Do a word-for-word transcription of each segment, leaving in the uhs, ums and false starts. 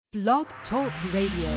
Blog Talk Radio.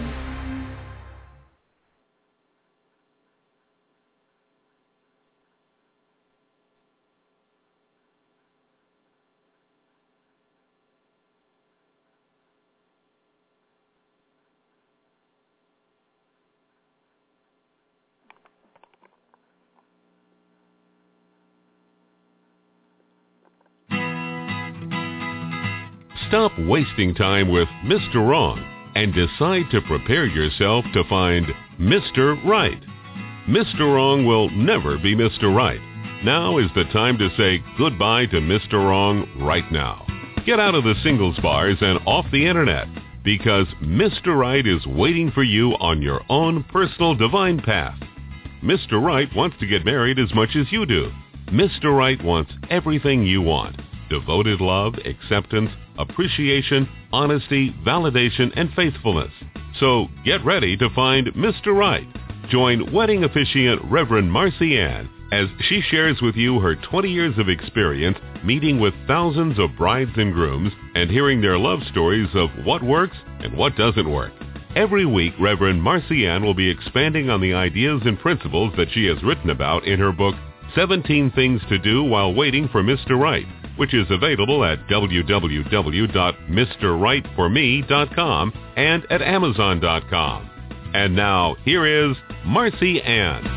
Stop wasting time with Mister Wrong and decide to prepare yourself to find Mister Right. Mister Wrong will never be Mister Right. Now is the time to say goodbye to Mister Wrong right now. Get out of the singles bars and off the internet, because Mister Right is waiting for you on your own personal divine path. Mister Right wants to get married as much as you do. Mister Right wants everything you want: devoted love, acceptance, appreciation, honesty, validation, and faithfulness. So get ready to find Mister Right. Join wedding officiant Reverend Marcy Ann as she shares with you her twenty years of experience meeting with thousands of brides and grooms and hearing their love stories of what works and what doesn't work. Every week, Reverend Marcy Ann will be expanding on the ideas and principles that she has written about in her book, seventeen Things to Do While Waiting for Mister Right, which is available at w w w dot mister right for me dot com and at amazon dot com. And now, here is Marcy Ann.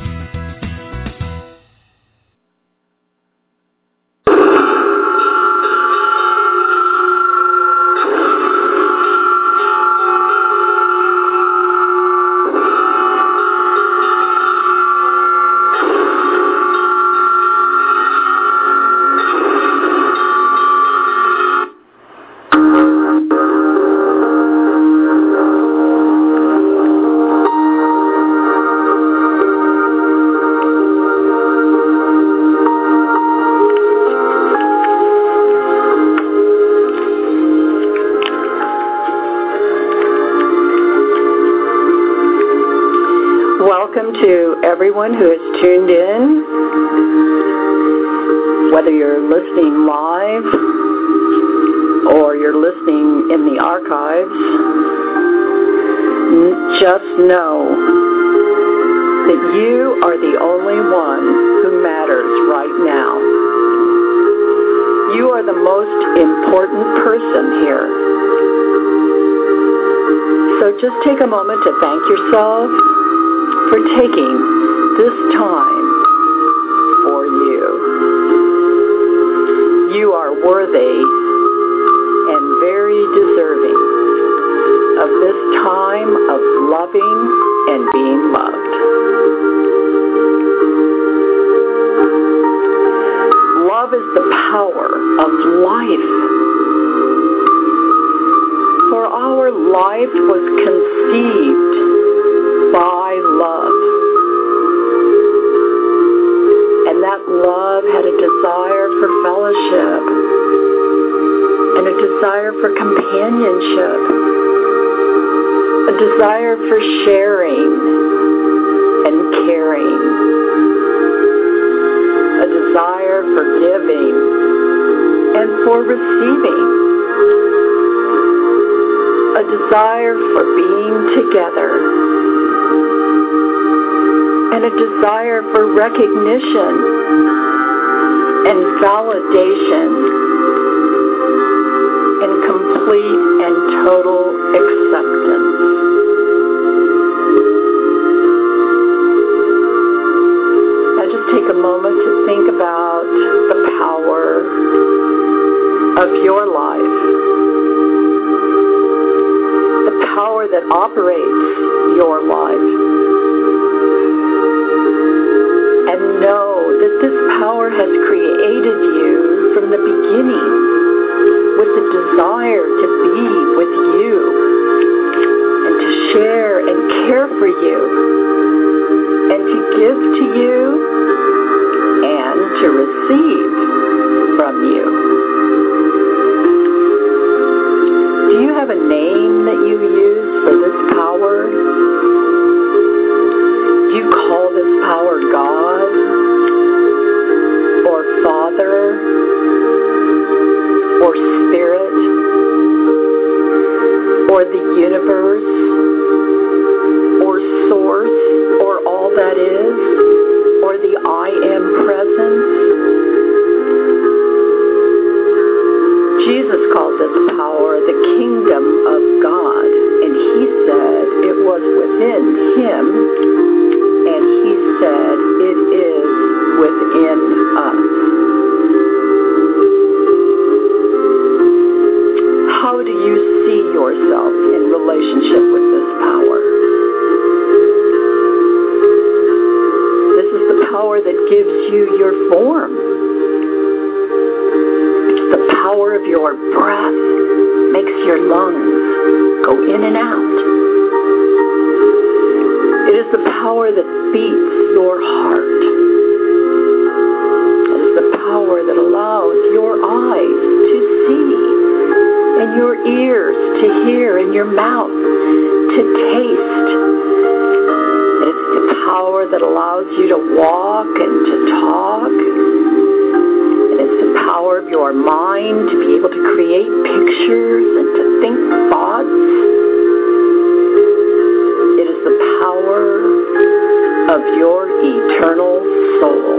Everyone who has tuned in, whether you're listening live or you're listening in the archives, just know that you are the only one who matters right now. You are the most important person here. So just take a moment to thank yourself for taking this time for you. You are worthy and very deserving of this time of loving and being loved. Love is the power of life. For our life was conceived by love. And that love had a desire for fellowship and a desire for companionship, a desire for sharing and caring, a desire for giving and for receiving, a desire for being together, and a desire for recognition and validation and complete and total acceptance. Now just take a moment to think about the power of your life, the power that operates your life. And know that this power has created you from the beginning with the desire to be with you and to share and care for you and to give to you and to receive from you. Do you have a name that you use for this power? Do you call this power God or Father or Spirit? or universe or source or all that is or the I am presence. Jesus called this power the kingdom of God, and he said it was within him, and he said it is within us. How do you see yourself in relationship with this power? This is the power that gives you your form. It's the power of your breath, makes your lungs go in and out. It is the power that beats your heart. It is the power that allows your eyes to see, and your ears to hear, and your mouth to taste. It's the power that allows you to walk and to talk. And it's the power of your mind to be able to create pictures and to think thoughts. It is the power of your eternal soul.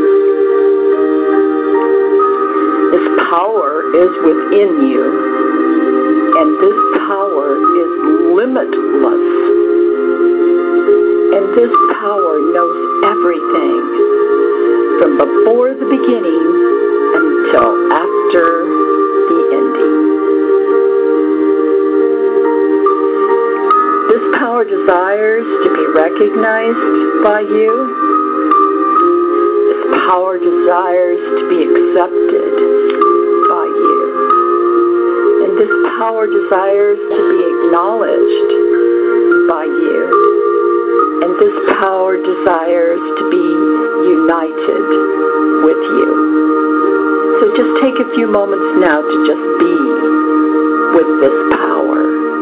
This power is within you, and this power is limitless. And this power knows everything from before the beginning until after the ending. This power desires to be recognized by you. This power desires to be accepted by you. And this power desires to be acknowledged by you. And this power desires to be united with you. So just take a few moments now to just be with this power.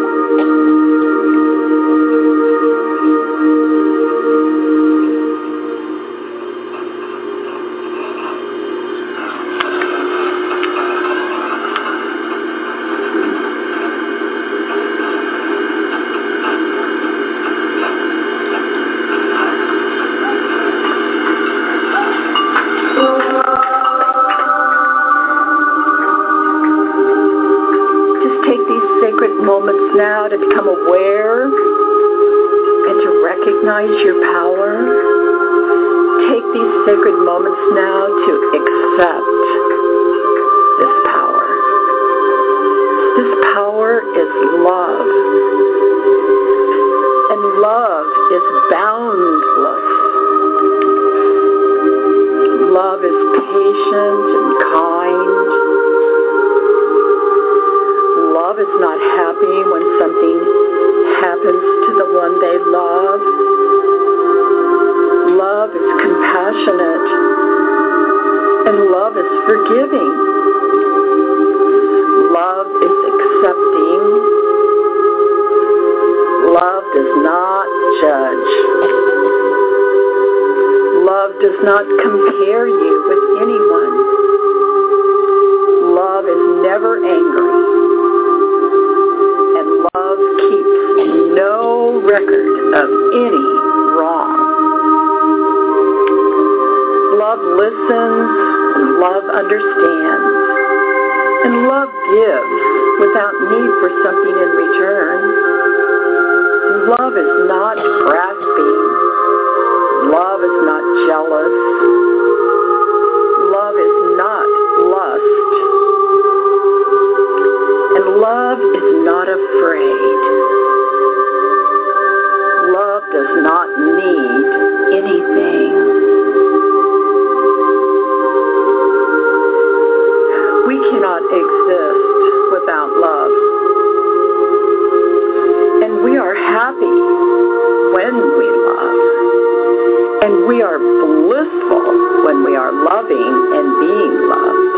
Moments now to become aware and to recognize your power. Take these sacred moments now to accept this power. This power is love. And love is boundless. Love is patient and kind. Love is not happy when something happens to the one they love. Love is compassionate, and love is forgiving. Love is accepting. Love does not judge. Love does not compare you with anyone. Love is never angry. Love keeps no record of any wrong. Love listens, and love understands, and love gives without need for something in return. Love is not grasping. Love is not jealous. Love is not lust. And love is not afraid. Love does not need anything. We cannot exist without love. And we are happy when we love. And we are blissful when we are loving and being loved.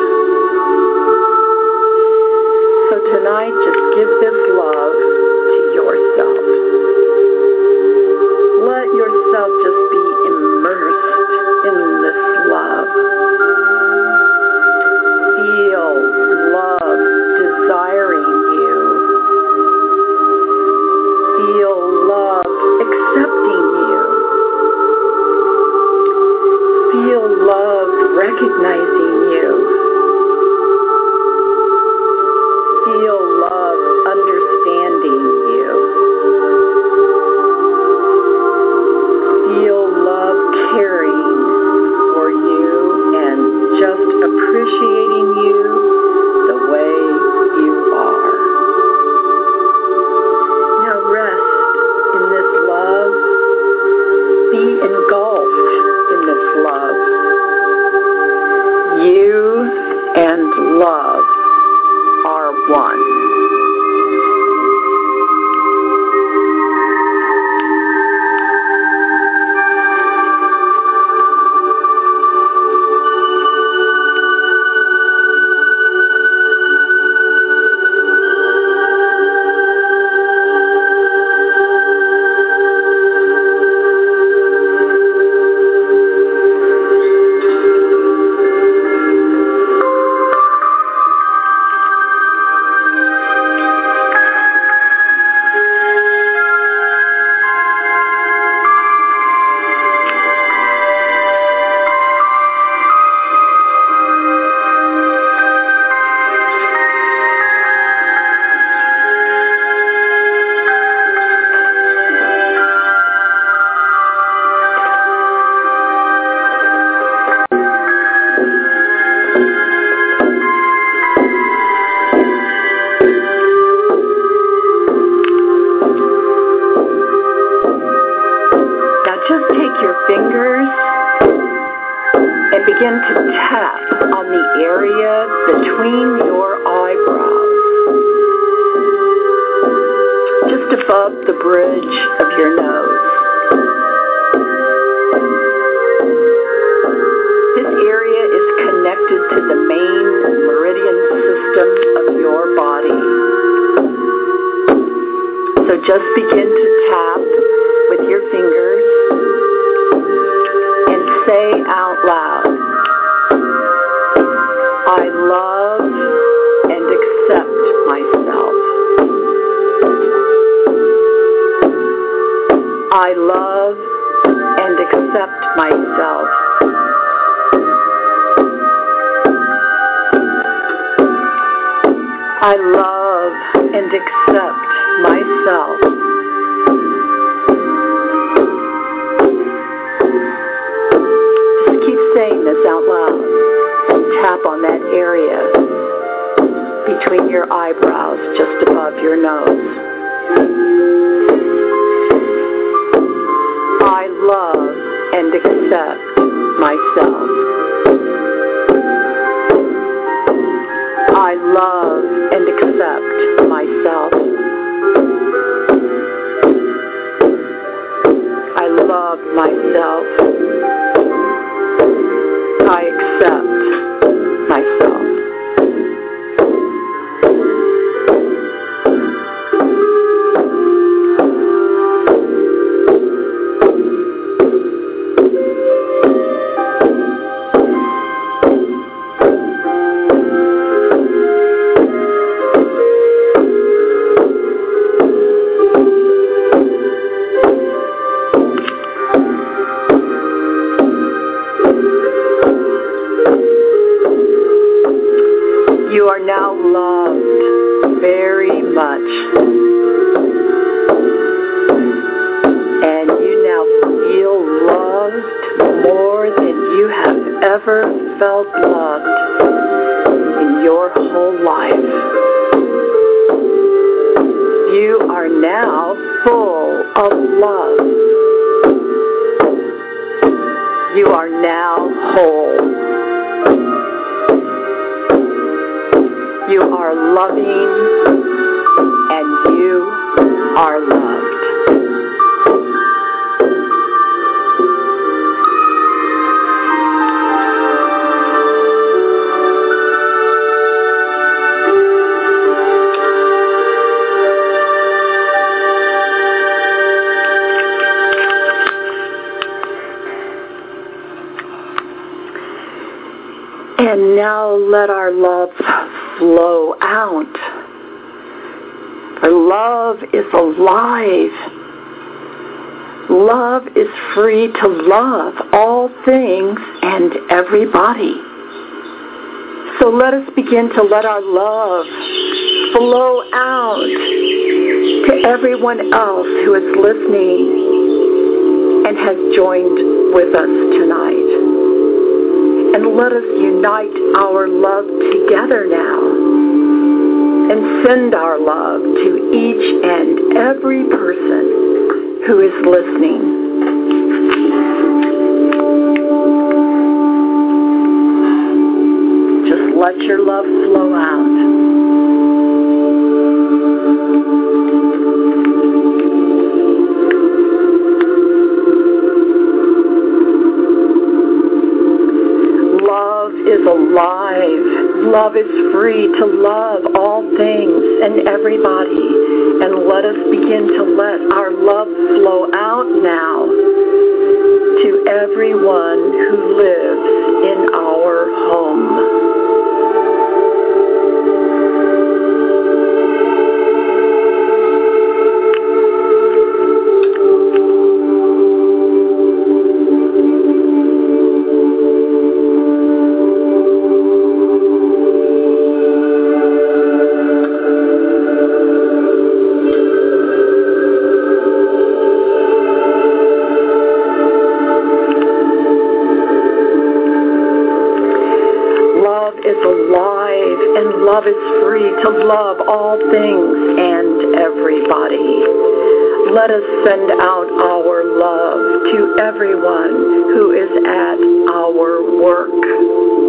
So tonight, just give this love to yourself. Let yourself just be immersed in this love. Feel love desiring you. fingers and begin to tap on the area between your eyebrows, just above the bridge of your nose. This area is connected to the main meridian system of your body. So just begin to tap with your fingers and say out loud, I love and accept myself. I love and accept myself. I love and accept myself. Just keep saying this out loud and tap on that area between your eyebrows just above your nose. I love and accept myself. I love and accept myself. I love myself. I accept myself. You are now loved very much, and you now feel loved more than you have ever felt loved in your whole life. You are now full of love. You are now whole. You are loving, and you are loved. And now let our love flow out. For love is alive. Love is free to love all things and everybody. So let us begin to let our love flow out to everyone else who is listening and has joined with us tonight. And let us unite our love together now and send our love to each and every person who is listening. Just let your love flow out. Is alive. Love is free to love all things and everybody. And let us begin to let our love flow out now to everyone who lives in our home. Love is free to love all things and everybody. let us send out our love to everyone who is at our work.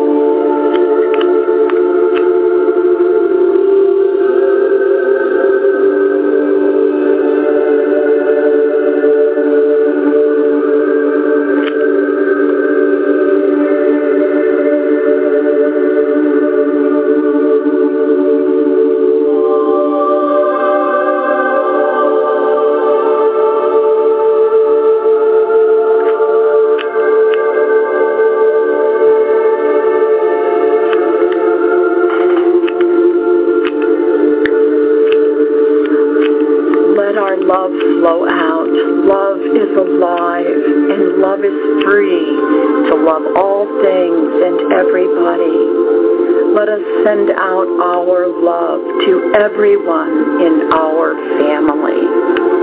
Love flow out. Love is alive, and love is free to love all things and everybody. Let us send out our love to everyone in our family.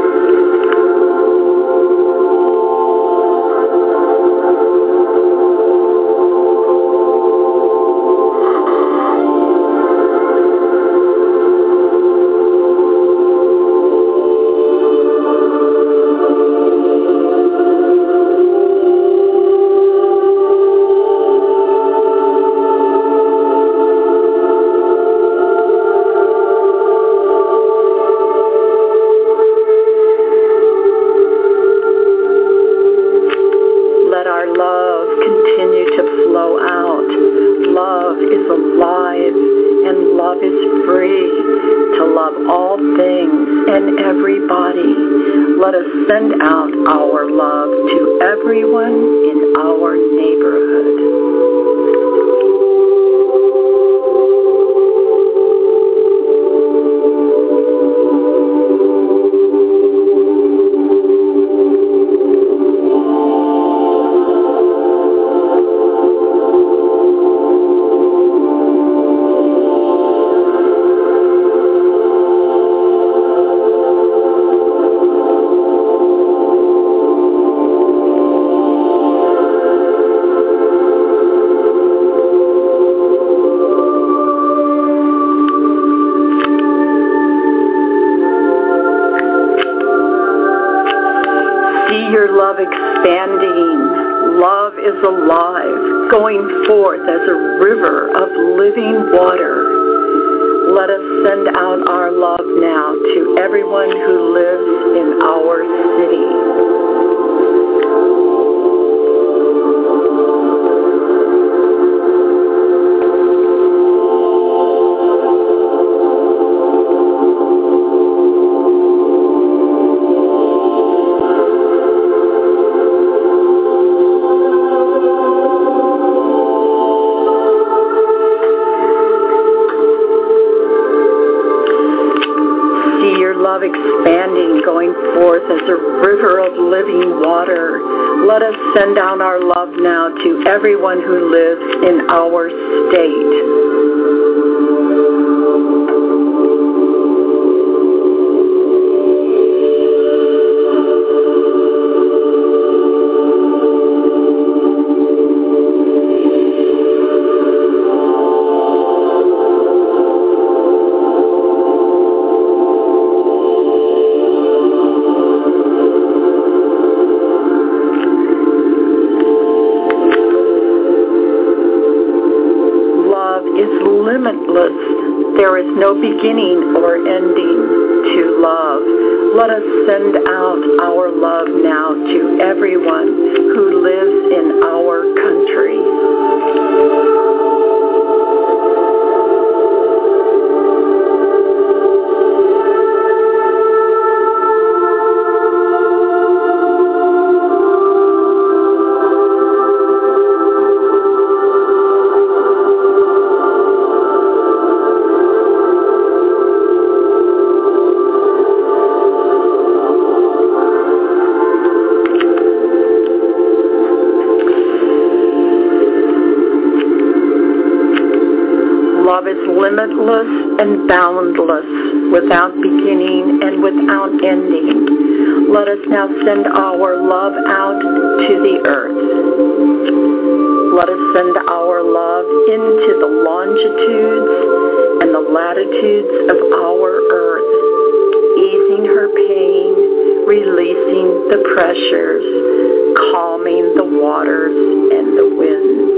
Send out our love to everyone in our neighborhood. Love expanding. Love is alive, going forth as a river of living water. Let us send out our love now to everyone who lives in our city. Expanding, going forth as a river of living water. Let us send out our love now to everyone who lives in our state. There is no beginning or ending to love. Let us send out our love now to everyone who lives in our country. Love is limitless and boundless, without beginning and without ending. Let us now send our love out to the earth. Let us send our love into the longitudes and the latitudes of our earth, easing her pain the pressures, calming the waters and the winds.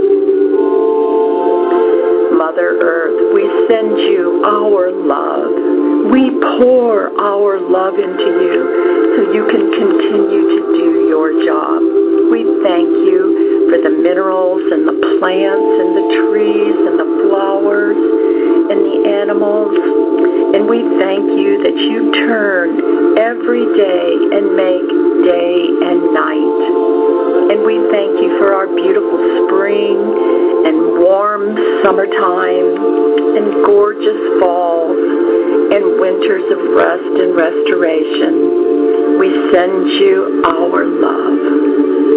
Mother Earth, we send you our love. We pour our love into you so you can continue to do your job. We thank you for the minerals and the plants and the trees and the flowers and the animals. And we thank you that you turn every day and make day and night. And we thank you for our beautiful spring and warm summertime and gorgeous falls and winters of rest and restoration. We send you our love.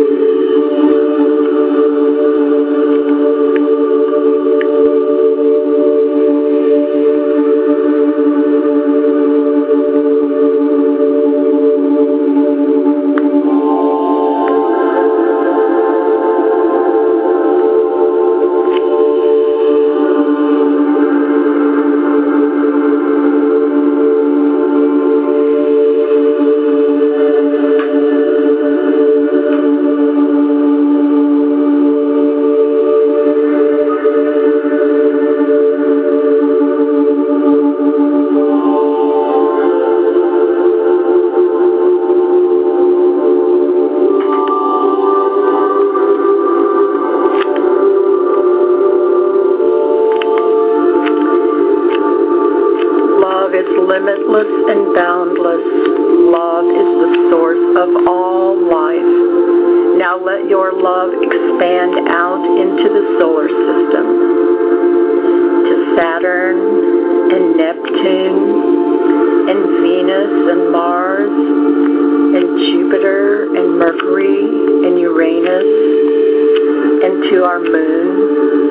Limitless and boundless. Love is the source of all life. Now let your love expand out into the solar system, to Saturn and Neptune and Venus and Mars and Jupiter and Mercury and Uranus and to our moon.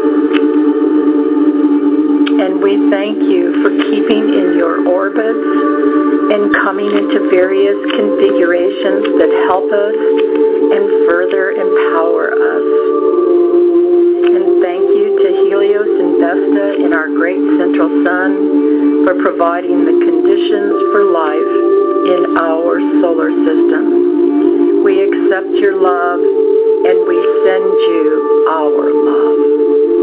And we thank you for keeping in your orbits and coming into various configurations that help us and further empower us. And thank you to Helios and Vesta in our great central sun for providing the conditions for life in our solar system. We accept your love and we send you our love.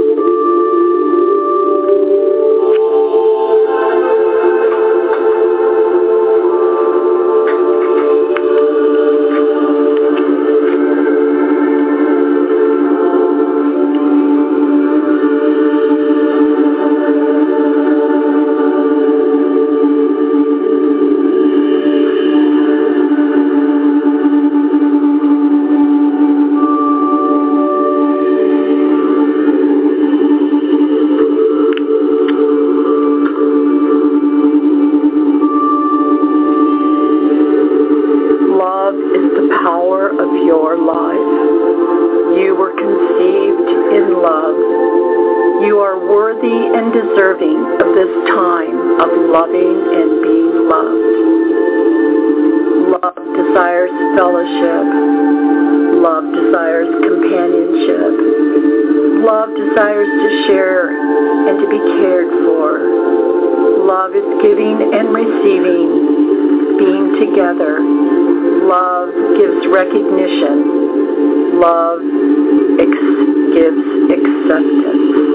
Deserving of this time of loving and being loved. Love desires fellowship. Love desires companionship. Love desires to share and to be cared for. Love is giving and receiving, being together. Love gives recognition. Love ex- gives acceptance.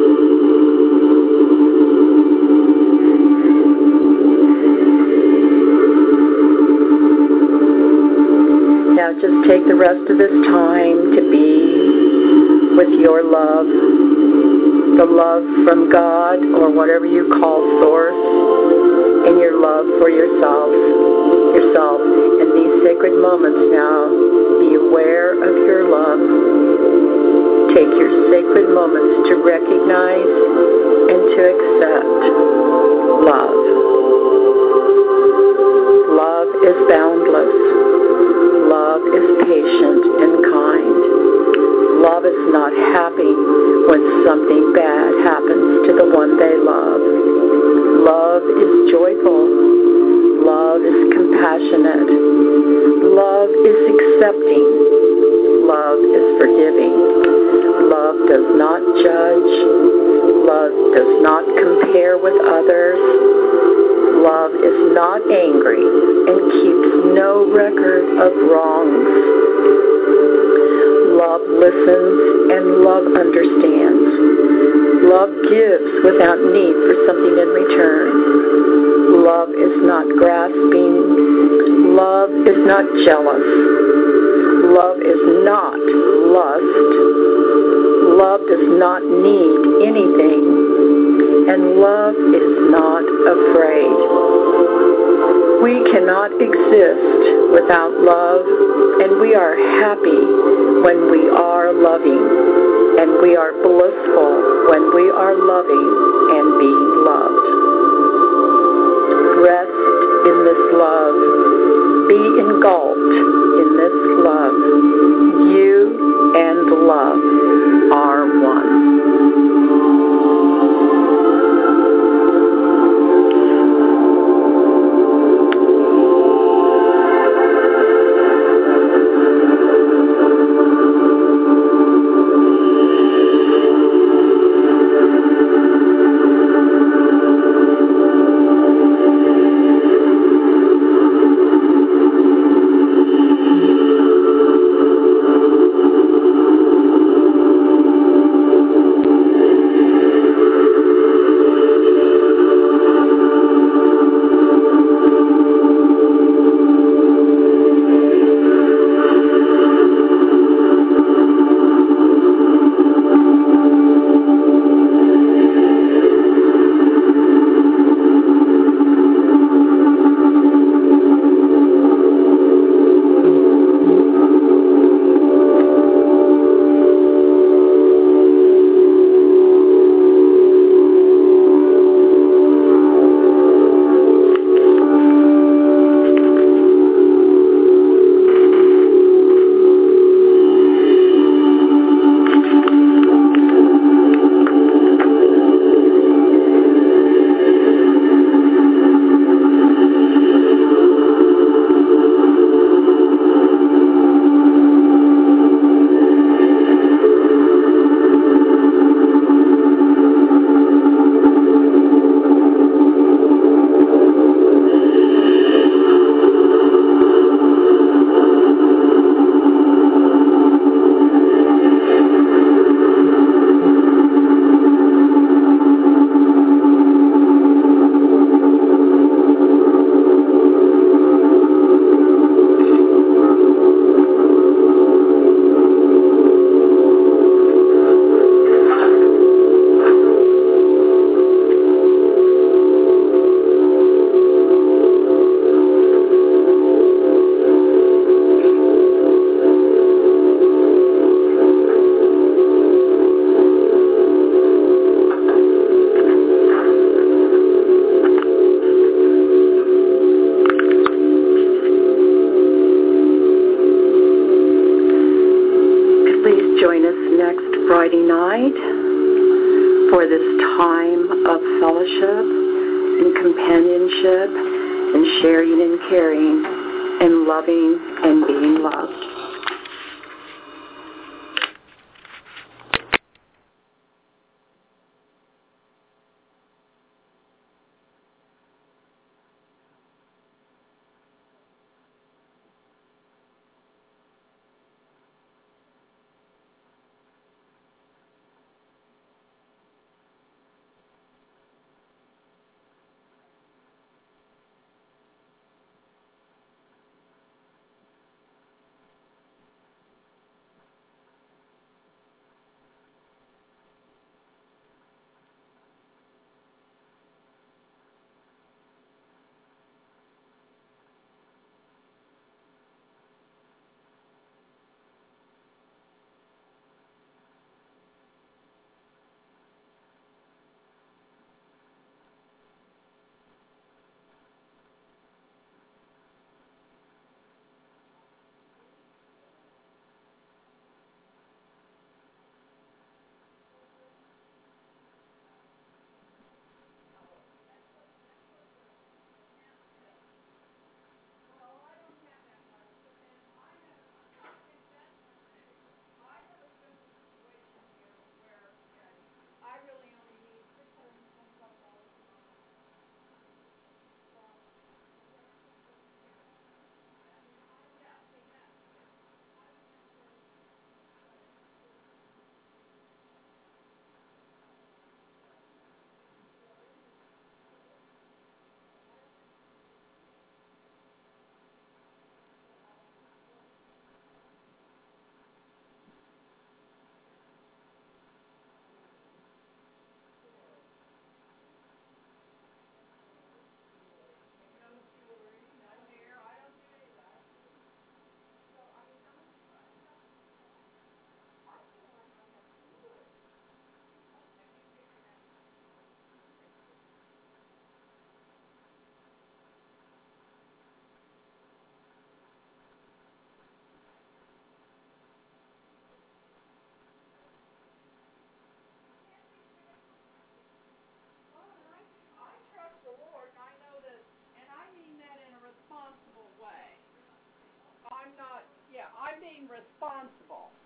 Now just take the rest of this time to be with your love, the love from God or whatever you call source, and your love for yourself, yourself. In these sacred moments now, be aware of your love. Take your sacred moments to recognize and to accept love. Love is boundless. Love is patient and kind. Love is not happy when something bad happens to the one they love. Love is joyful. Love is compassionate. Love is accepting. Love is forgiving. Love does not judge. Love does not compare with others. Love is not angry and keeps no record of wrongs. Love listens and love understands. Love gives without need for something in return. Love is not grasping. Love is not jealous. Love is not lust. Love does not need anything. And love is not afraid. We cannot exist without love, and we are happy when we are loving, and we are blissful when we are loving and being loved. Rest in this love. Be engulfed in this love. You and love are one. Friday night for this time of fellowship and companionship and sharing and caring and loving and being loved. being responsible.